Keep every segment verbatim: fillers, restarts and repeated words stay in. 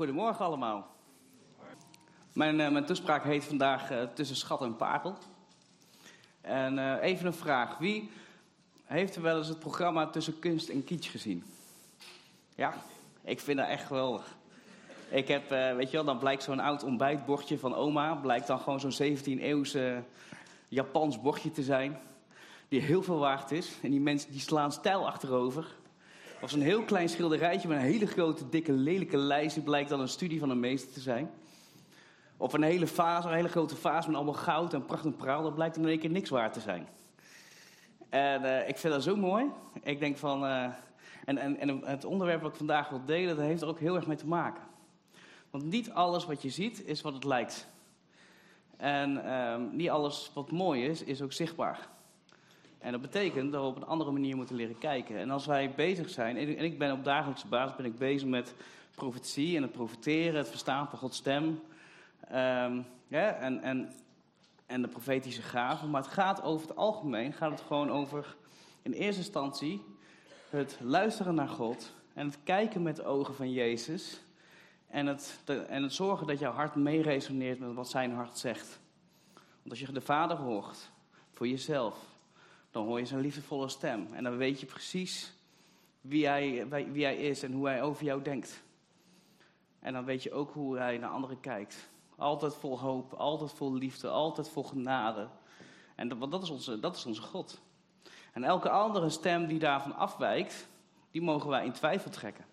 Goedemorgen allemaal. Mijn, uh, mijn toespraak heet vandaag uh, Tussen Schat en Parel. En uh, even een vraag. Wie heeft er wel eens het programma Tussen Kunst en Kitsch gezien? Ja, ik vind dat echt geweldig. Ik heb, uh, weet je wel, dan blijkt zo'n oud ontbijtbordje van oma, blijkt dan gewoon zo'n zeventien-eeuwse Japans bordje te zijn, die heel veel waard is. En die mensen die slaan stijl achterover. Of zo'n heel klein schilderijtje met een hele grote, dikke, lelijke lijst, die blijkt dan een studie van een meester te zijn. Of een hele vaas, een hele grote vaas met allemaal goud en pracht en praal, dat blijkt dan in één keer niks waard te zijn. En uh, ik vind dat zo mooi. Ik denk van, uh, en, en, en het onderwerp wat ik vandaag wil delen, dat heeft er ook heel erg mee te maken. Want niet alles wat je ziet, is wat het lijkt. En uh, niet alles wat mooi is, is ook zichtbaar. En dat betekent dat we op een andere manier moeten leren kijken. En als wij bezig zijn, en ik ben op dagelijkse basis ben ik bezig met profetie en het profeteren, het verstaan van Gods stem. Um, ja, en, en, en de profetische gaven. Maar het gaat over het algemeen, gaat het gewoon over in eerste instantie het luisteren naar God en het kijken met de ogen van Jezus. En het, de, en het zorgen dat jouw hart meeresoneert met wat zijn hart zegt. Want als je de Vader hoort voor jezelf, dan hoor je zijn liefdevolle stem. En dan weet je precies wie hij, wie hij is en hoe hij over jou denkt. En dan weet je ook hoe hij naar anderen kijkt. Altijd vol hoop, altijd vol liefde, altijd vol genade. En dat, want dat is onze, dat is onze God. En elke andere stem die daarvan afwijkt, die mogen wij in twijfel trekken.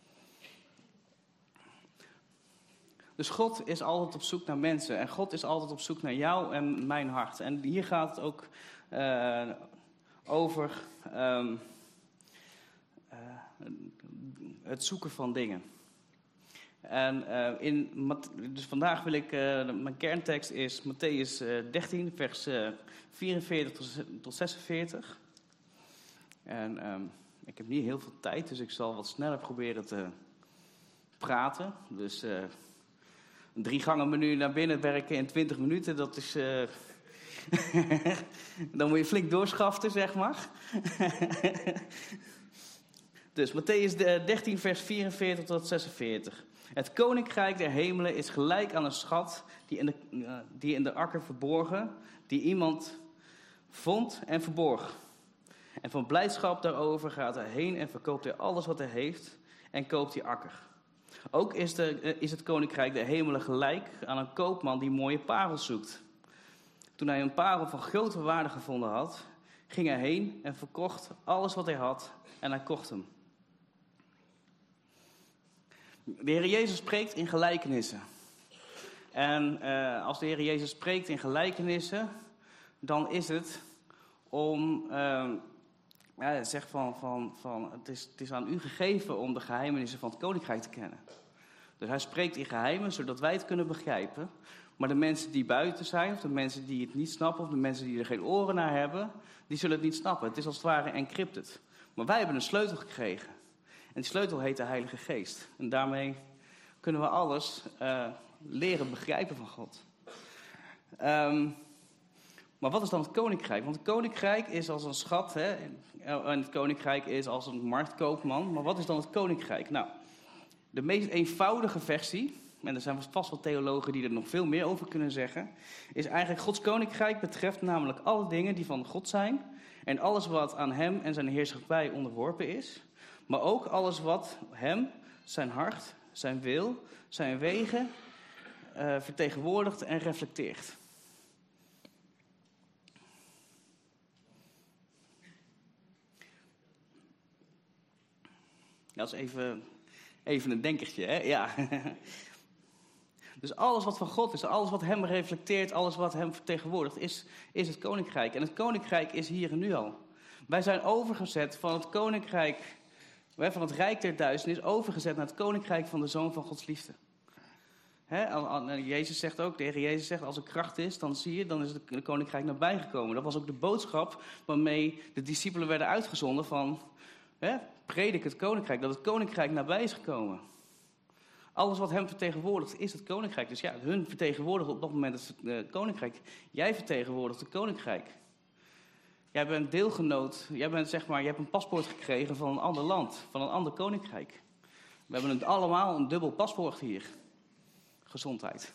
Dus God is altijd op zoek naar mensen. En God is altijd op zoek naar jou en mijn hart. En hier gaat het ook uh, over um, uh, het zoeken van dingen. En uh, in, dus vandaag wil ik, uh, mijn kerntekst is Mattheüs uh, dertien, vers uh, vierenveertig tot, tot zesenveertig. En um, ik heb niet heel veel tijd, dus ik zal wat sneller proberen te praten. Dus uh, een drie gangen menu naar binnen werken in twintig minuten, dat is... Uh, dan moet je flink doorschaften, zeg maar. Dus Mattheüs dertien, vers vierenveertig tot zesenveertig. Het koninkrijk der hemelen is gelijk aan een schat die in de, uh, die in de akker verborgen, die iemand vond en verborg. En van blijdschap daarover gaat hij heen en verkoopt hij alles wat hij heeft en koopt die akker. Ook is, de, uh, is het koninkrijk der hemelen gelijk aan een koopman die mooie parels zoekt. Toen hij een parel van grote waarde gevonden had, ging hij heen en verkocht alles wat hij had en hij kocht hem. De Heer Jezus spreekt in gelijkenissen. En uh, als de Heer Jezus spreekt in gelijkenissen, dan is het om, uh, ja, hij zegt van, van, van het, is, het is aan u gegeven om de geheimenissen van het koninkrijk te kennen. Dus hij spreekt in geheimen, zodat wij het kunnen begrijpen. Maar de mensen die buiten zijn, of de mensen die het niet snappen, of de mensen die er geen oren naar hebben, die zullen het niet snappen. Het is als het ware encrypted. Maar wij hebben een sleutel gekregen. En die sleutel heet de Heilige Geest. En daarmee kunnen we alles uh, leren begrijpen van God. Um, maar wat is dan het koninkrijk? Want het koninkrijk is als een schat, hè? En het koninkrijk is als een marktkoopman. Maar wat is dan het koninkrijk? Nou, de meest eenvoudige versie, en er zijn vast wel theologen die er nog veel meer over kunnen zeggen, is eigenlijk Gods koninkrijk betreft namelijk alle dingen die van God zijn en alles wat aan hem en zijn heerschappij onderworpen is. Maar ook alles wat hem, zijn hart, zijn wil, zijn wegen uh, vertegenwoordigt en reflecteert. Dat is even, even een denkertje, hè? Ja. Dus alles wat van God is, alles wat hem reflecteert, alles wat hem vertegenwoordigt, is, is het koninkrijk. En het koninkrijk is hier en nu al. Wij zijn overgezet van het koninkrijk, van het rijk der duisternis, overgezet naar het koninkrijk van de Zoon van Gods liefde. He, Jezus zegt ook, de Heer Jezus zegt, als er kracht is, dan zie je, dan is het koninkrijk nabijgekomen. Dat was ook de boodschap waarmee de discipelen werden uitgezonden van, he, predik het koninkrijk, dat het koninkrijk nabij is gekomen. Alles wat hem vertegenwoordigt is het koninkrijk. Dus ja, hun vertegenwoordigt op dat moment het uh, koninkrijk. Jij vertegenwoordigt het koninkrijk. Jij bent deelgenoot, jij bent zeg maar, je hebt een paspoort gekregen van een ander land, van een ander koninkrijk. We hebben het allemaal een dubbel paspoort hier. Gezondheid.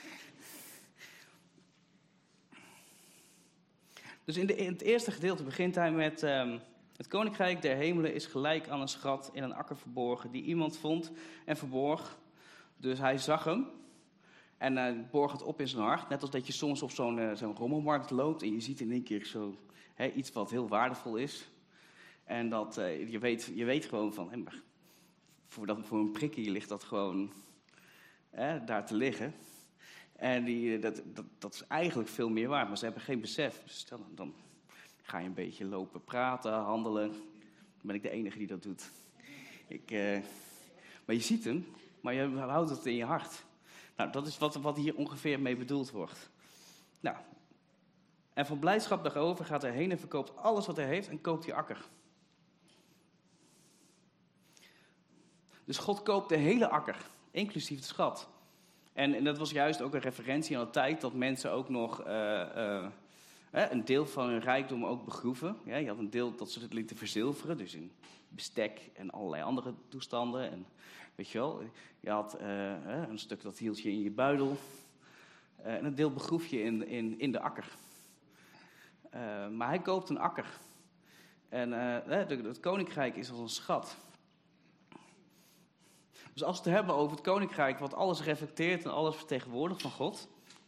Dus in, de, in het eerste gedeelte begint hij met... Um, het koninkrijk der hemelen is gelijk aan een schat in een akker verborgen... die iemand vond en verborg. Dus hij zag hem en uh, borg het op in zijn hart. Net als dat je soms op zo'n, uh, zo'n rommelmarkt loopt... en je ziet in één keer zo, hè, iets wat heel waardevol is. En dat, uh, je, weet, je weet gewoon van... Hè, maar voor, dat, voor een prikkie ligt dat gewoon hè, daar te liggen... En die, dat, dat, dat is eigenlijk veel meer waard, maar ze hebben geen besef. Dus stel, dan ga je een beetje lopen praten, handelen. Dan ben ik de enige die dat doet. Ik, uh, maar je ziet hem, maar je houdt het in je hart. Nou, dat is wat, wat hier ongeveer mee bedoeld wordt. Nou, en van blijdschap daarover gaat hij heen en verkoopt alles wat hij heeft en koopt die akker. Dus God koopt de hele akker, inclusief de schat. En, en dat was juist ook een referentie aan de tijd dat mensen ook nog uh, uh, een deel van hun rijkdom ook begroeven. Ja, je had een deel dat ze het lieten verzilveren, dus in bestek en allerlei andere toestanden. En, weet je wel, je had uh, een stuk dat hield je in je buidel. Uh, en een deel begroef je in, in, in de akker. Uh, maar hij koopt een akker. En uh, de, het koninkrijk is als een schat. Dus als we het hebben over het koninkrijk, wat alles reflecteert en alles vertegenwoordigt van God,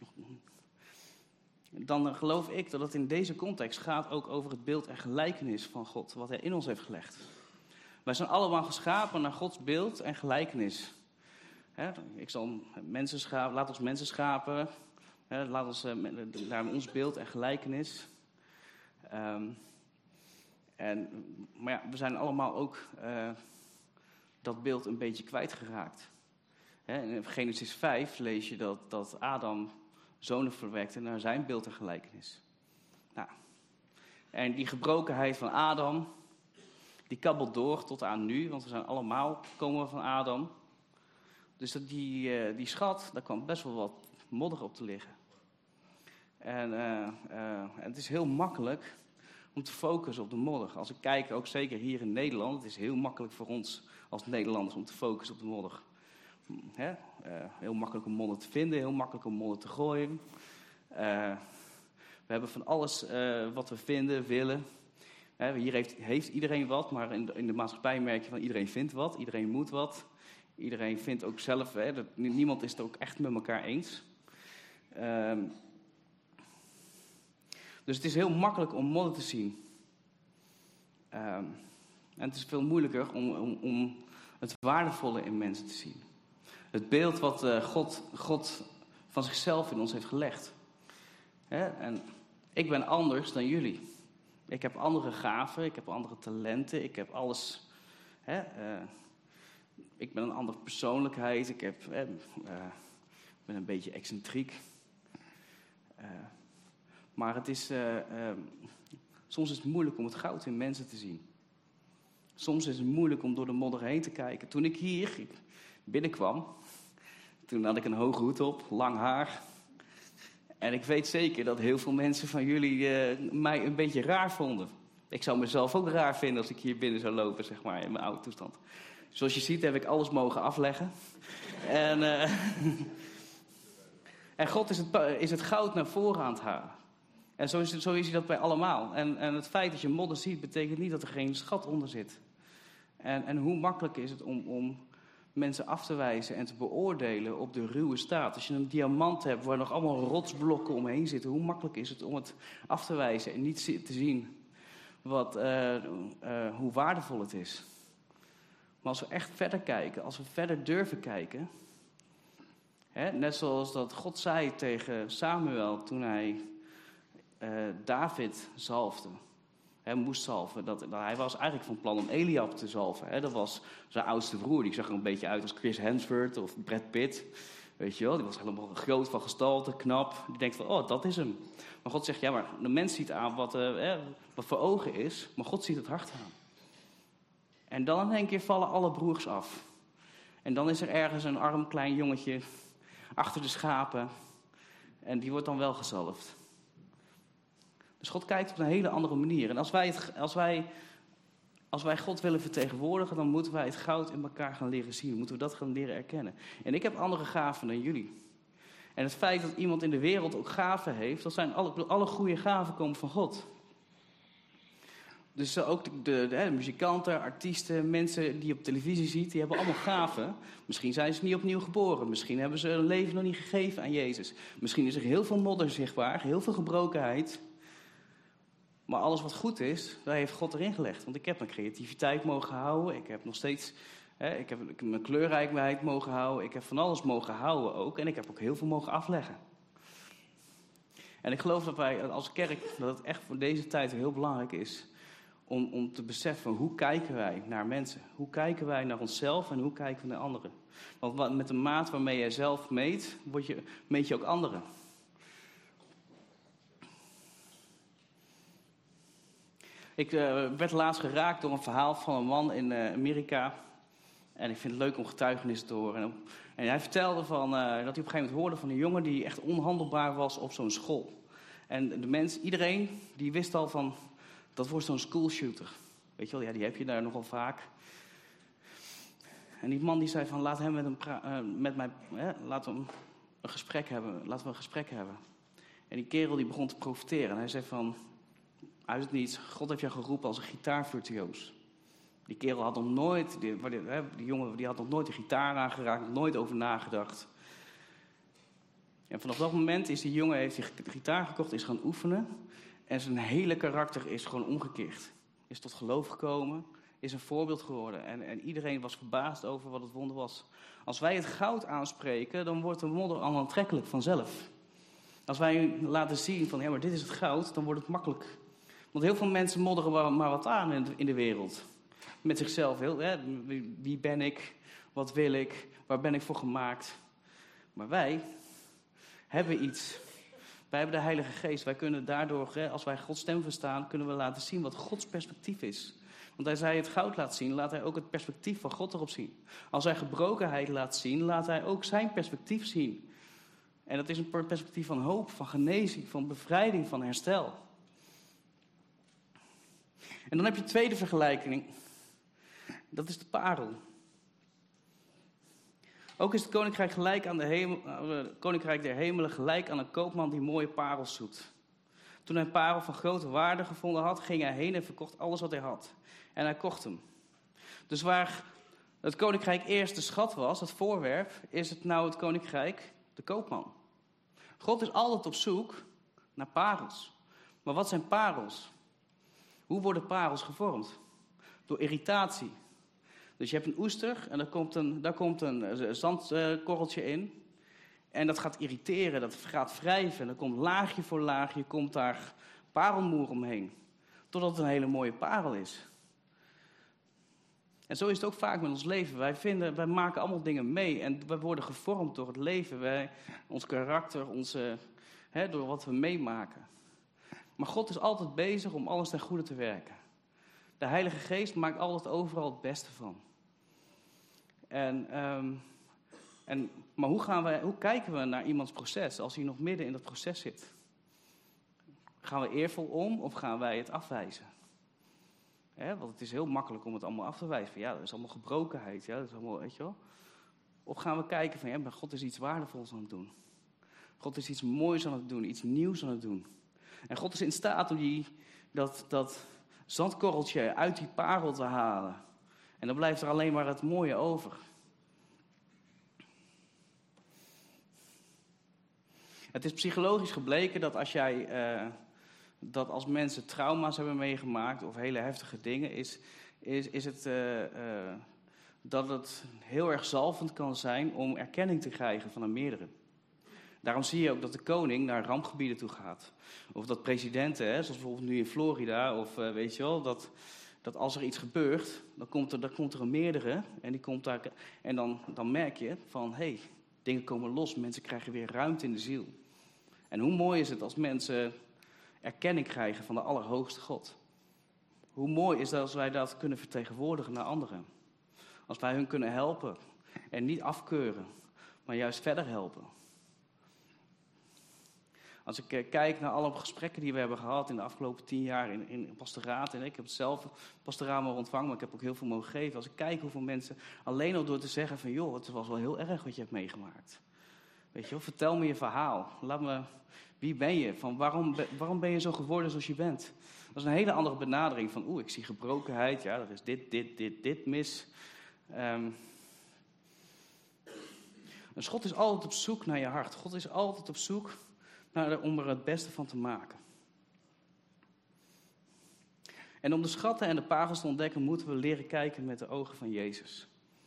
dan geloof ik dat het in deze context gaat ook over het beeld en gelijkenis van God, wat hij in ons heeft gelegd. Wij zijn allemaal geschapen naar Gods beeld en gelijkenis. He, ik zal mensen schapen, laat ons mensen schapen, he, laat ons naar ons beeld en gelijkenis. Um, en, maar ja, we zijn allemaal ook... Uh, dat beeld een beetje kwijtgeraakt. He, in Genesis vijf lees je dat, dat Adam zonen verwekte naar zijn beeld en gelijkenis. Nou, en die gebrokenheid van Adam, die kabbelt door tot aan nu, want we zijn allemaal komen van Adam. Dus dat die, uh, die schat, daar kwam best wel wat modder op te liggen. En, uh, uh, en het is heel makkelijk om te focussen op de modder. Als ik kijk, ook zeker hier in Nederland, het is heel makkelijk voor ons als Nederlanders om te focussen op de modder. He? Uh, heel makkelijk om modder te vinden, heel makkelijk om modder te gooien. Uh, we hebben van alles uh, wat we vinden, willen. He, hier heeft, heeft iedereen wat, maar in de, in de maatschappij merk je van iedereen vindt wat, iedereen moet wat. Iedereen vindt ook zelf, he, dat, niemand is het ook echt met elkaar eens. Uh, dus het is heel makkelijk om modder te zien. Uh, En het is veel moeilijker om, om, om het waardevolle in mensen te zien. Het beeld wat uh, God, God van zichzelf in ons heeft gelegd. Hè? En ik ben anders dan jullie. Ik heb andere gaven, ik heb andere talenten, ik heb alles. Hè? Uh, ik ben een andere persoonlijkheid, ik heb, uh, uh, ben een beetje excentriek. Uh, maar het is, uh, uh, soms is het moeilijk om het goud in mensen te zien. Soms is het moeilijk om door de modder heen te kijken. Toen ik hier binnenkwam, toen had ik een hoge hoed op, lang haar. En ik weet zeker dat heel veel mensen van jullie uh, mij een beetje raar vonden. Ik zou mezelf ook raar vinden als ik hier binnen zou lopen, zeg maar, in mijn oude toestand. Zoals je ziet heb ik alles mogen afleggen. En, uh, en God is het, is het goud naar voren aan het halen. En zo is, zo is hij dat bij allemaal. En, en het feit dat je modder ziet, betekent niet dat er geen schat onder zit. En, en hoe makkelijk is het om, om mensen af te wijzen en te beoordelen op de ruwe staat. Als je een diamant hebt waar nog allemaal rotsblokken omheen zitten, hoe makkelijk is het om het af te wijzen en niet te zien wat, uh, uh, hoe waardevol het is. Maar als we echt verder kijken, als we verder durven kijken, hè, net zoals dat God zei tegen Samuel toen hij uh, David zalfde. Hij moest zalven. Dat, dat, hij was eigenlijk van plan om Eliab te zalven. Hè. Dat was zijn oudste broer. Die zag er een beetje uit als Chris Hemsworth of Brad Pitt. Weet je wel, die was helemaal groot van gestalte, knap. Die denkt van, oh, dat is hem. Maar God zegt, ja, maar de mens ziet aan wat, uh, wat voor ogen is. Maar God ziet het hart aan. En dan in één keer vallen alle broers af. En dan is er ergens een arm klein jongetje achter de schapen. En die wordt dan wel gezalfd. Dus God kijkt op een hele andere manier. En als wij, het, als wij Als wij God willen vertegenwoordigen, dan moeten wij het goud in elkaar gaan leren zien. Moeten we dat gaan leren erkennen. En ik heb andere gaven dan jullie. En het feit dat iemand in de wereld ook gaven heeft, dat zijn alle, alle goede gaven komen van God. Dus ook de, de, de, de muzikanten, artiesten, mensen die je op televisie ziet, die hebben allemaal gaven. Misschien zijn ze niet opnieuw geboren. Misschien hebben ze hun leven nog niet gegeven aan Jezus. Misschien is er heel veel modder zichtbaar, heel veel gebrokenheid. Maar alles wat goed is, daar heeft God erin gelegd. Want ik heb mijn creativiteit mogen houden. Ik heb nog steeds, hè, ik heb, ik heb mijn kleurrijkheid mogen houden. Ik heb van alles mogen houden ook. En ik heb ook heel veel mogen afleggen. En ik geloof dat wij als kerk, dat het echt voor deze tijd heel belangrijk is Om, om te beseffen, hoe kijken wij naar mensen? Hoe kijken wij naar onszelf en hoe kijken we naar anderen? Want met de maat waarmee jij zelf meet, word je, meet je ook anderen. Ik uh, werd laatst geraakt door een verhaal van een man in uh, Amerika. En ik vind het leuk om getuigenissen te horen. En, en hij vertelde van, uh, dat hij op een gegeven moment hoorde van een jongen die echt onhandelbaar was op zo'n school. En de mens, iedereen, die wist al van, dat wordt zo'n schoolshooter. Weet je wel, ja, die heb je daar nogal vaak. En die man die zei van, laat hem met, hem pra- uh, met mij, hè, laten we een gesprek hebben. Laten we een gesprek hebben. En die kerel die begon te profiteren. En hij zei van, uit het niets, God heeft jou geroepen als een gitaarvirtuoos. Die kerel had nog nooit, die, die jongen die had nog nooit de gitaar aangeraakt, nog nooit over nagedacht. En vanaf dat moment is die jongen, heeft hij de gitaar gekocht, is gaan oefenen. En zijn hele karakter is gewoon omgekeerd. Is tot geloof gekomen, is een voorbeeld geworden. En, en iedereen was verbaasd over wat het wonder was. Als wij het goud aanspreken, dan wordt de modder al aantrekkelijk vanzelf. Als wij laten zien van, ja, maar dit is het goud, dan wordt het makkelijk. Want heel veel mensen modderen maar wat aan in de, in de wereld. Met zichzelf. Heel, hè, wie, wie ben ik? Wat wil ik? Waar ben ik voor gemaakt? Maar wij hebben iets. Wij hebben de Heilige Geest. Wij kunnen daardoor, hè, als wij Gods stem verstaan, kunnen we laten zien wat Gods perspectief is. Want als hij het goud laat zien, laat hij ook het perspectief van God erop zien. Als hij gebrokenheid laat zien, laat hij ook zijn perspectief zien. En dat is een perspectief van hoop, van genezing, van bevrijding, van herstel. En dan heb je de tweede vergelijking. Dat is de parel. Ook is het koninkrijk, gelijk aan de hemel, het koninkrijk der hemelen gelijk aan een koopman die mooie parels zoekt. Toen hij een parel van grote waarde gevonden had, ging hij heen en verkocht alles wat hij had. En hij kocht hem. Dus waar het koninkrijk eerst de schat was, het voorwerp, is het nou het koninkrijk de koopman. God is altijd op zoek naar parels. Maar wat zijn parels? Hoe worden parels gevormd? Door irritatie. Dus je hebt een oester en daar komt een, daar komt een zandkorreltje in. En dat gaat irriteren, dat gaat wrijven. En dan komt laagje voor laagje, komt daar parelmoer omheen. Totdat het een hele mooie parel is. En zo is het ook vaak met ons leven. Wij, vinden, wij maken allemaal dingen mee en wij worden gevormd door het leven. Wij, ons karakter, onze, hè, door wat we meemaken. Maar God is altijd bezig om alles ten goede te werken. De Heilige Geest maakt altijd overal het beste van. En, um, en, maar hoe, gaan wij, hoe kijken we naar iemands proces als hij nog midden in dat proces zit? Gaan we eervol om of gaan wij het afwijzen? He, want het is heel makkelijk om het allemaal af te wijzen. Van, ja, dat is allemaal gebrokenheid. Ja, dat is allemaal, weet je wel. Of gaan we kijken van, ja, maar God is iets waardevols aan het doen. God is iets moois aan het doen, iets nieuws aan het doen. En God is in staat om die, dat, dat zandkorreltje uit die parel te halen. En dan blijft er alleen maar het mooie over. Het is psychologisch gebleken dat als jij, uh, dat als mensen trauma's hebben meegemaakt of hele heftige dingen, is, is, is het uh, uh, dat het heel erg zalvend kan zijn om erkenning te krijgen van een meerdere. Daarom zie je ook dat de koning naar rampgebieden toe gaat. Of dat presidenten, hè, zoals bijvoorbeeld nu in Florida, of uh, weet je wel, dat, dat als er iets gebeurt, dan komt er, dan komt er een meerdere. En, die komt daar, en dan, dan merk je van, hé, hey, dingen komen los, mensen krijgen weer ruimte in de ziel. En hoe mooi is het als mensen erkenning krijgen van de Allerhoogste God. Hoe mooi is het als wij dat kunnen vertegenwoordigen naar anderen. Als wij hun kunnen helpen en niet afkeuren, maar juist verder helpen. Als ik uh, kijk naar alle gesprekken die we hebben gehad in de afgelopen tien jaar in, in pastoraat. En ik heb het zelf pastoraal mogen ontvangen, maar ik heb ook heel veel mogen geven. Als ik kijk hoeveel mensen alleen al door te zeggen van, joh, het was wel heel erg wat je hebt meegemaakt. Weet je wel, vertel me je verhaal. Laat me, wie ben je? Van waarom, waarom ben je zo geworden zoals je bent? Dat is een hele andere benadering van, oeh, ik zie gebrokenheid. Ja, er is dit, dit, dit, dit mis. Um, dus God is altijd op zoek naar je hart. God is altijd op zoek naar de, om er het beste van te maken. En om de schatten en de parels te ontdekken, moeten we leren kijken met de ogen van Jezus.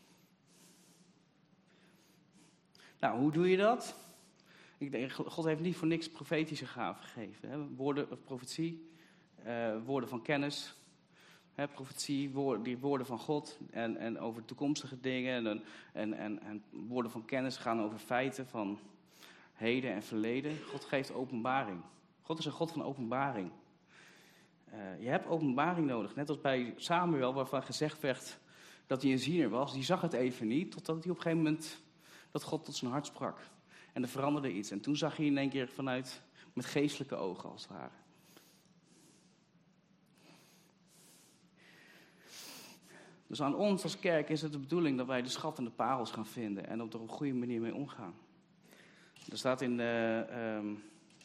Nou, hoe doe je dat? Ik denk, God heeft niet voor niks profetische gaven gegeven. Hè? Woorden, profetie, uh, woorden van kennis, hè? Profetie, woorden, die woorden van God en, en over toekomstige dingen. En, en, en, en woorden van kennis gaan over feiten van heden en verleden. God geeft openbaring. God is een God van openbaring. Uh, je hebt openbaring nodig. Net als bij Samuel, waarvan gezegd werd dat hij een ziener was. Die zag het even niet, totdat hij op een gegeven moment dat God tot zijn hart sprak. En er veranderde iets. En toen zag hij in één keer vanuit, met geestelijke ogen als het ware. Dus aan ons als kerk is het de bedoeling dat wij de schat en de parels gaan vinden. En op er op een goede manier mee omgaan. Er staat in, uh, um,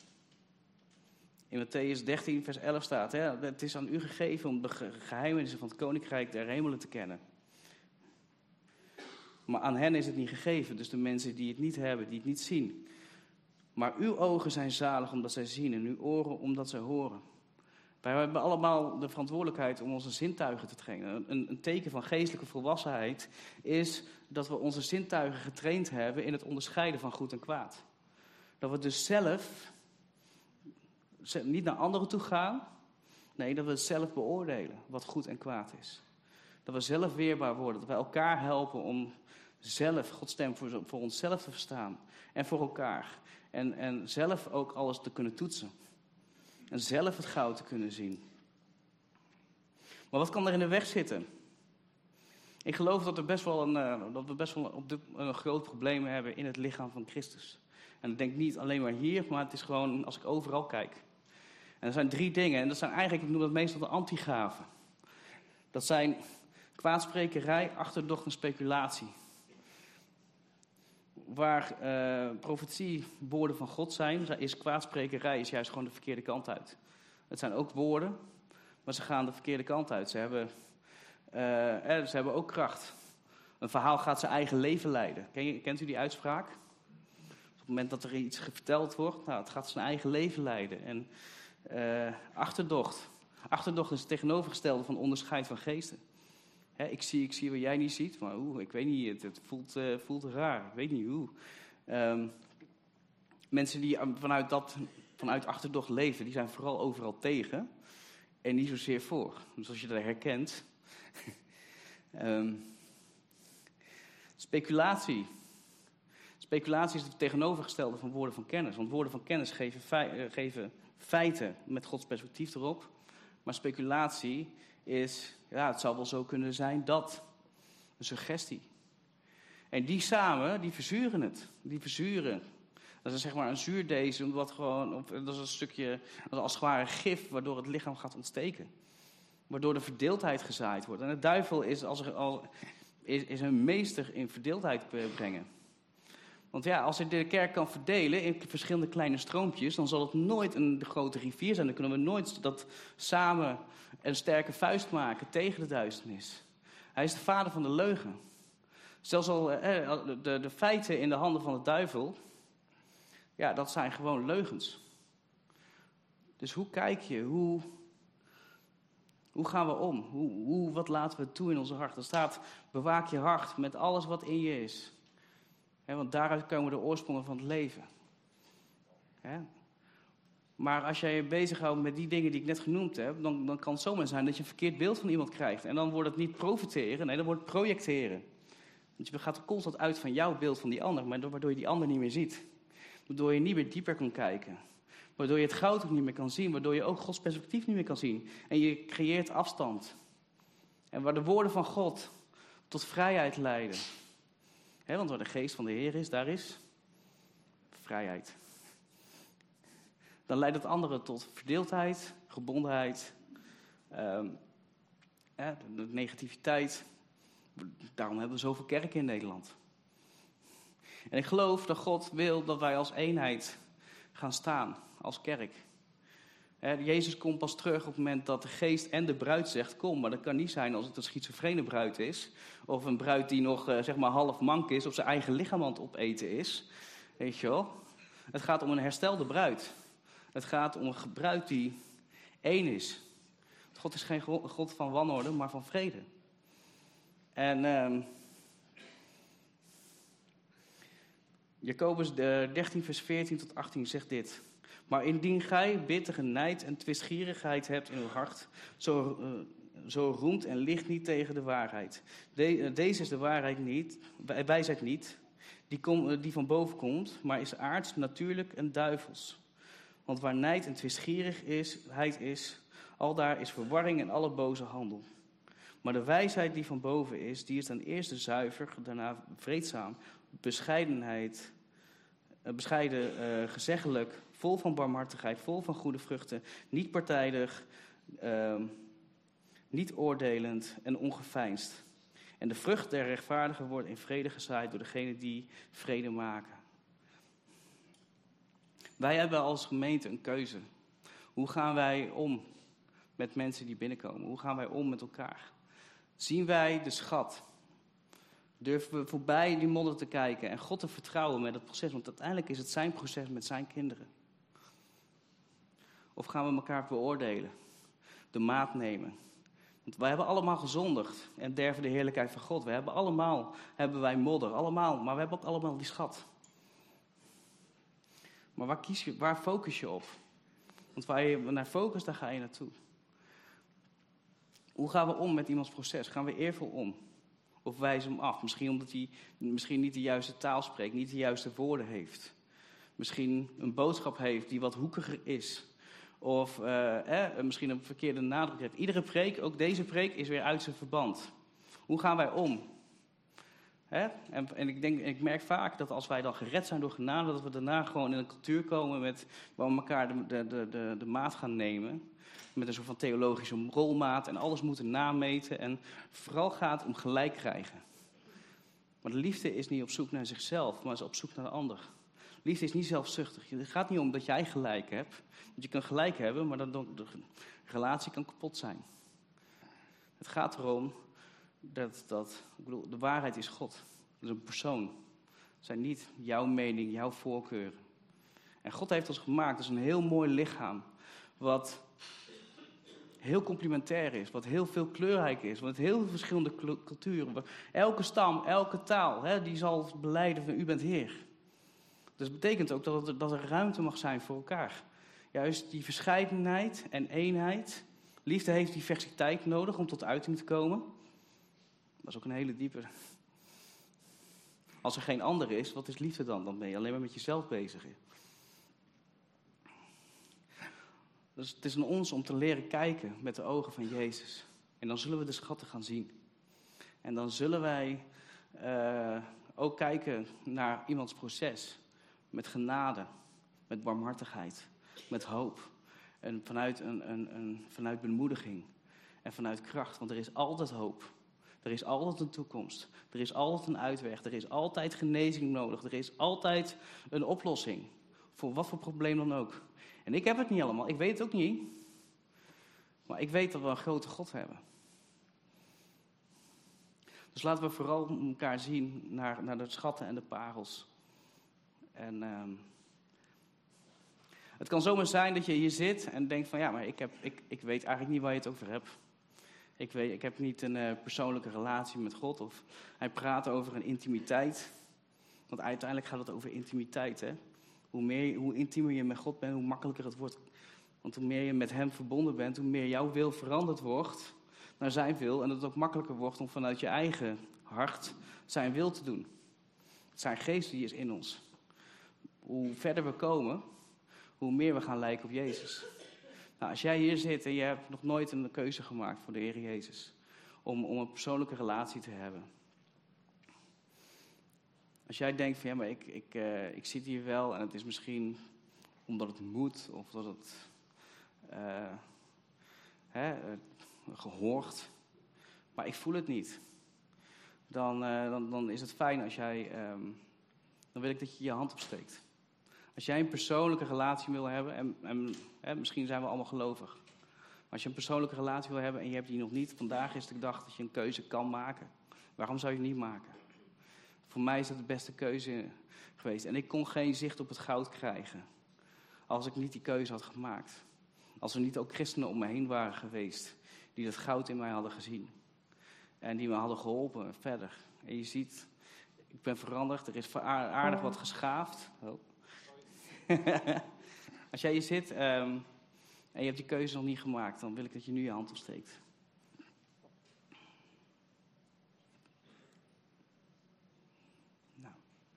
in Mattheüs dertien vers elf staat. Hè, het is aan u gegeven om de geheimenissen van het koninkrijk der hemelen te kennen. Maar aan hen is het niet gegeven. Dus de mensen die het niet hebben, die het niet zien. Maar uw ogen zijn zalig omdat zij zien en uw oren omdat zij horen. Wij hebben allemaal de verantwoordelijkheid om onze zintuigen te trainen. Een, een teken van geestelijke volwassenheid is dat we onze zintuigen getraind hebben in het onderscheiden van goed en kwaad. Dat we dus zelf niet naar anderen toe gaan. Nee, dat we het zelf beoordelen wat goed en kwaad is. Dat we zelf weerbaar worden. Dat we elkaar helpen om zelf Gods stem voor, voor onszelf te verstaan. En voor elkaar. En, en zelf ook alles te kunnen toetsen. En zelf het goud te kunnen zien. Maar wat kan er in de weg zitten? Ik geloof dat, er best wel een, uh, dat we best wel op dit, een groot probleem hebben in het lichaam van Christus. En ik denk niet alleen maar hier, maar het is gewoon als ik overal kijk. En er zijn drie dingen. En dat zijn eigenlijk, ik noem dat meestal de antigaven. Dat zijn kwaadsprekerij, achterdocht en speculatie. Waar uh, profetie woorden van God zijn, is kwaadsprekerij is juist gewoon de verkeerde kant uit. Het zijn ook woorden, maar ze gaan de verkeerde kant uit. Ze hebben, uh, eh, ze hebben ook kracht. Een verhaal gaat zijn eigen leven leiden. Ken je, kent u die uitspraak? Op het moment dat er iets verteld wordt, nou, het gaat zijn eigen leven leiden. En uh, achterdocht. Achterdocht is het tegenovergestelde van onderscheid van geesten. He, ik, zie, ik zie wat jij niet ziet, maar oeh, ik weet niet, het, het voelt, uh, voelt raar, ik weet niet hoe. Um, mensen die vanuit, dat, vanuit achterdocht leven, die zijn vooral overal tegen en niet zozeer voor. Dus als je dat herkent. um, speculatie. Speculatie is het tegenovergestelde van woorden van kennis. Want woorden van kennis geven, fei- uh, geven feiten met Gods perspectief erop. Maar speculatie is, ja, het zou wel zo kunnen zijn dat. Een suggestie. En die samen, die verzuren het. Die verzuren. Dat is zeg maar een zuurdezen, wat gewoon, of, dat is een stukje, dat is als het ware gif, waardoor het lichaam gaat ontsteken. Waardoor de verdeeldheid gezaaid wordt. En de duivel is, als er al, is, is een meester in verdeeldheid brengen. Want ja, als hij de kerk kan verdelen in verschillende kleine stroompjes, dan zal het nooit een grote rivier zijn. Dan kunnen we nooit dat samen een sterke vuist maken tegen de duisternis. Hij is de vader van de leugen. Zelfs al eh, de, de feiten in de handen van de duivel, ja, dat zijn gewoon leugens. Dus hoe kijk je? Hoe, hoe gaan we om? Hoe, hoe, wat laten we toe in onze hart? Er staat, bewaak je hart met alles wat in je is. He, want daaruit komen de oorsprongen van het leven. He. Maar als jij je bezighoudt met die dingen die ik net genoemd heb, dan, dan kan het zomaar zijn dat je een verkeerd beeld van iemand krijgt. En dan wordt het niet profiteren, nee, dan wordt het projecteren. Want je gaat constant uit van jouw beeld van die ander, maar waardoor je die ander niet meer ziet. Waardoor je niet meer dieper kan kijken. Waardoor je het goud ook niet meer kan zien, waardoor je ook Gods perspectief niet meer kan zien. En je creëert afstand. En waar de woorden van God tot vrijheid leiden. He, want waar de geest van de Heer is, daar is vrijheid. dan leidt het andere tot verdeeldheid, gebondenheid, um, ja, de negativiteit. Daarom hebben we zoveel kerken in Nederland. En ik geloof dat God wil dat wij als eenheid gaan staan, als kerk. He, Jezus komt pas terug op het moment dat de geest en de bruid zegt, kom. Maar dat kan niet zijn als het een schizofrene bruid is. Of een bruid die nog uh, zeg maar half mank is, of zijn eigen lichaam aan het opeten is. Weet je wel? Het gaat om een herstelde bruid. Het gaat om een bruid die één is. God is geen God van wanorde, maar van vrede. En um, Jacobus dertien vers veertien tot achttien zegt dit. Maar indien gij bittere nijd en twistgierigheid hebt in uw hart, zo, uh, zo roemt en ligt niet tegen de waarheid. De, uh, deze is de waarheid niet, wijsheid niet, die, kom, uh, die van boven komt, maar is aards, natuurlijk en duivels. Want waar nijd en twistgierigheid is, al daar is verwarring en alle boze handel. Maar de wijsheid die van boven is, die is ten eerste zuiver, daarna vreedzaam, bescheidenheid, uh, bescheiden, uh, gezeggelijk, vol van barmhartigheid, vol van goede vruchten, niet partijdig, uh, niet oordelend en ongeveinsd. En de vrucht der rechtvaardigen wordt in vrede gezaaid door degenen die vrede maken. Wij hebben als gemeente een keuze. Hoe gaan wij om met mensen die binnenkomen? Hoe gaan wij om met elkaar? Zien wij de schat? Durven we voorbij die modder te kijken en God te vertrouwen met het proces? Want uiteindelijk is het zijn proces met zijn kinderen. Of gaan we elkaar beoordelen? De maat nemen? Want wij hebben allemaal gezondigd en derven de heerlijkheid van God. We hebben allemaal, hebben wij modder, allemaal, maar we hebben ook allemaal die schat. Maar waar, kies je, waar focus je op? Want waar je naar focust, daar ga je naartoe. Hoe gaan we om met iemands proces? Gaan we eervol om? Of wijzen hem af? Misschien omdat hij misschien niet de juiste taal spreekt, niet de juiste woorden heeft. Misschien een boodschap heeft die wat hoekiger is. Of uh, eh, misschien een verkeerde nadruk heeft. Iedere preek, ook deze preek, is weer uit zijn verband. Hoe gaan wij om? Hè? En, en ik, denk, ik merk vaak dat als wij dan gered zijn door genade, dat we daarna gewoon in een cultuur komen met, waar we elkaar de, de, de, de, de maat gaan nemen. Met een soort van theologische rolmaat en alles moeten nameten. En vooral gaat om gelijk krijgen. Maar de liefde is niet op zoek naar zichzelf, maar is op zoek naar de ander. Liefde is niet zelfzuchtig. Het gaat niet om dat jij gelijk hebt. Want je kan gelijk hebben, maar dan, de relatie kan kapot zijn. Het gaat erom dat, dat ik bedoel, de waarheid is God. Dat is een persoon. Het zijn niet jouw mening, jouw voorkeuren. En God heeft ons gemaakt als een heel mooi lichaam. Wat heel complementair is. Wat heel veel kleurrijk is. Wat heel veel verschillende culturen. Elke stam, elke taal, hè, die zal belijden van u bent Heer. Dus dat betekent ook dat er, dat er ruimte mag zijn voor elkaar. Juist die verscheidenheid en eenheid. Liefde heeft diversiteit nodig om tot uiting te komen. Dat is ook een hele diepe. Als er geen ander is, wat is liefde dan? Dan ben je alleen maar met jezelf bezig. Dus het is aan ons om te leren kijken met de ogen van Jezus. En dan zullen we de schatten gaan zien. En dan zullen wij uh, ook kijken naar iemands proces. Met genade, met barmhartigheid, met hoop. En vanuit, een, een, een, vanuit bemoediging en vanuit kracht. Want er is altijd hoop. Er is altijd een toekomst. Er is altijd een uitweg. Er is altijd genezing nodig. Er is altijd een oplossing. Voor wat voor probleem dan ook. En ik heb het niet allemaal. Ik weet het ook niet. Maar ik weet dat we een grote God hebben. Dus laten we vooral elkaar zien naar, naar de schatten en de parels. En uh, het kan zomaar zijn dat je hier zit en denkt van ja, maar ik, heb, ik, ik weet eigenlijk niet waar je het over hebt. Ik, weet, ik heb niet een uh, persoonlijke relatie met God. Of hij praat over een intimiteit. Want uiteindelijk gaat het over intimiteit. Hè? Hoe, meer, hoe intiemer je met God bent, hoe makkelijker het wordt. Want hoe meer je met hem verbonden bent, hoe meer jouw wil veranderd wordt naar zijn wil. En dat het ook makkelijker wordt om vanuit je eigen hart zijn wil te doen. Zijn geest die is in ons. Hoe verder we komen, hoe meer we gaan lijken op Jezus. Nou, als jij hier zit en je hebt nog nooit een keuze gemaakt voor de Heer Jezus. Om, om een persoonlijke relatie te hebben. Als jij denkt van ja, maar ik, ik, uh, ik zit hier wel en het is misschien omdat het moet of dat het uh, hè, uh, gehoord. Maar ik voel het niet. Dan, uh, dan, dan is het fijn als jij, um, dan wil ik dat je je hand opsteekt. Als jij een persoonlijke relatie wil hebben, en, en hè, misschien zijn we allemaal gelovig. Maar als je een persoonlijke relatie wil hebben en je hebt die nog niet, vandaag is de dag dat je een keuze kan maken. Waarom zou je het niet maken? Voor mij is dat de beste keuze geweest. En ik kon geen zicht op het goud krijgen als ik niet die keuze had gemaakt. Als er niet ook christenen om me heen waren geweest die dat goud in mij hadden gezien. En die me hadden geholpen verder. En je ziet, ik ben veranderd, er is aardig wat geschaafd. Oh. Als jij hier zit um, en je hebt die keuze nog niet gemaakt, dan wil ik dat je nu je hand opsteekt. Nou.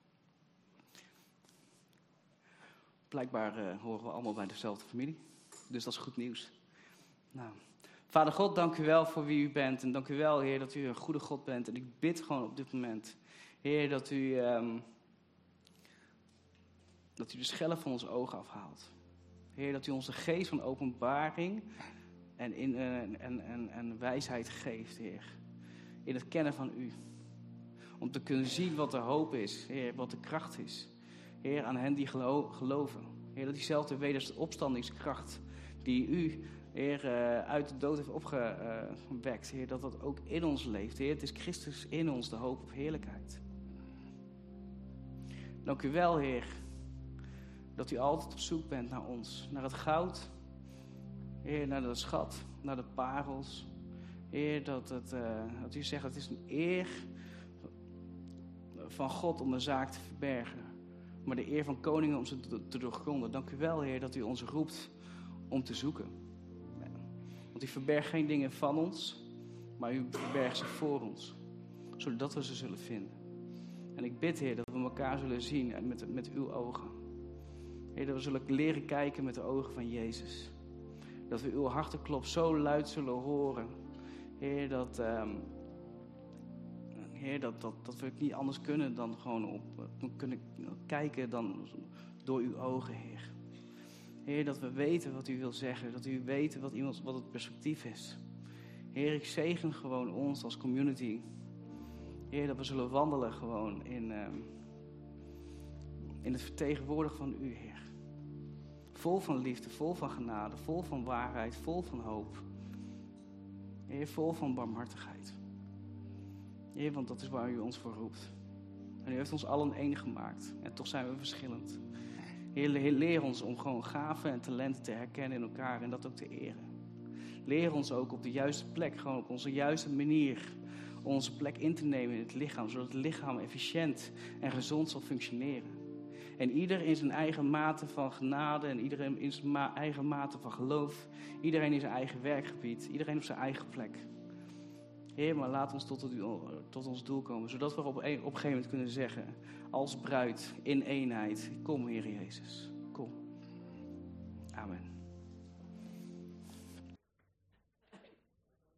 Blijkbaar uh, horen we allemaal bij dezelfde familie. Dus dat is goed nieuws. Nou. Vader God, dank u wel voor wie u bent. En dank u wel, Heer, dat u een goede God bent. En ik bid gewoon op dit moment, Heer, dat u, um, dat u de schellen van onze ogen afhaalt. Heer, dat u ons de geest van openbaring en, in, uh, en, en, en wijsheid geeft, Heer. In het kennen van u. Om te kunnen zien wat de hoop is, Heer, wat de kracht is. Heer, aan hen die gelo- geloven. Heer, dat diezelfde wederopstandingskracht die u, Heer, uh, uit de dood heeft opgewekt. Heer, dat dat ook in ons leeft. Heer, het is Christus in ons, de hoop op heerlijkheid. Dank u wel, Heer, dat u altijd op zoek bent naar ons. Naar het goud. Heer, naar de schat, naar de parels. Heer, dat, het, uh, dat u zegt, het is een eer van God om een zaak te verbergen. Maar de eer van koningen om ze te doorgronden. Dank u wel, Heer, dat u ons roept om te zoeken. Want u verbergt geen dingen van ons, maar u verbergt ze voor ons. Zodat we ze zullen vinden. En ik bid, Heer, dat we elkaar zullen zien met, met uw ogen. Heer, dat we zullen leren kijken met de ogen van Jezus. Dat we uw hartenklop zo luid zullen horen. Heer, dat, um, Heer, dat, dat, dat we het niet anders kunnen dan gewoon op kunnen kijken dan door uw ogen, Heer. Heer, dat we weten wat u wil zeggen. Dat u weet wat, iemand, wat het perspectief is. Heer, ik zegen gewoon ons als community. Heer, dat we zullen wandelen gewoon in, um, in het vertegenwoordigen van u, Heer. Vol van liefde, vol van genade, vol van waarheid, vol van hoop. Heer, vol van barmhartigheid. Heer, want dat is waar u ons voor roept. En u heeft ons allen één gemaakt. En toch zijn we verschillend. Heer, leer ons om gewoon gaven en talenten te herkennen in elkaar en dat ook te eren. Leer ons ook op de juiste plek, gewoon op onze juiste manier, onze plek in te nemen in het lichaam, zodat het lichaam efficiënt en gezond zal functioneren. En ieder in zijn eigen mate van genade en iedereen in zijn ma- eigen mate van geloof, iedereen in zijn eigen werkgebied, iedereen op zijn eigen plek. Heer, maar laat ons tot, het, tot ons doel komen, zodat we op een, op een gegeven moment kunnen zeggen, als bruid, in eenheid, kom Heer Jezus, kom. Amen.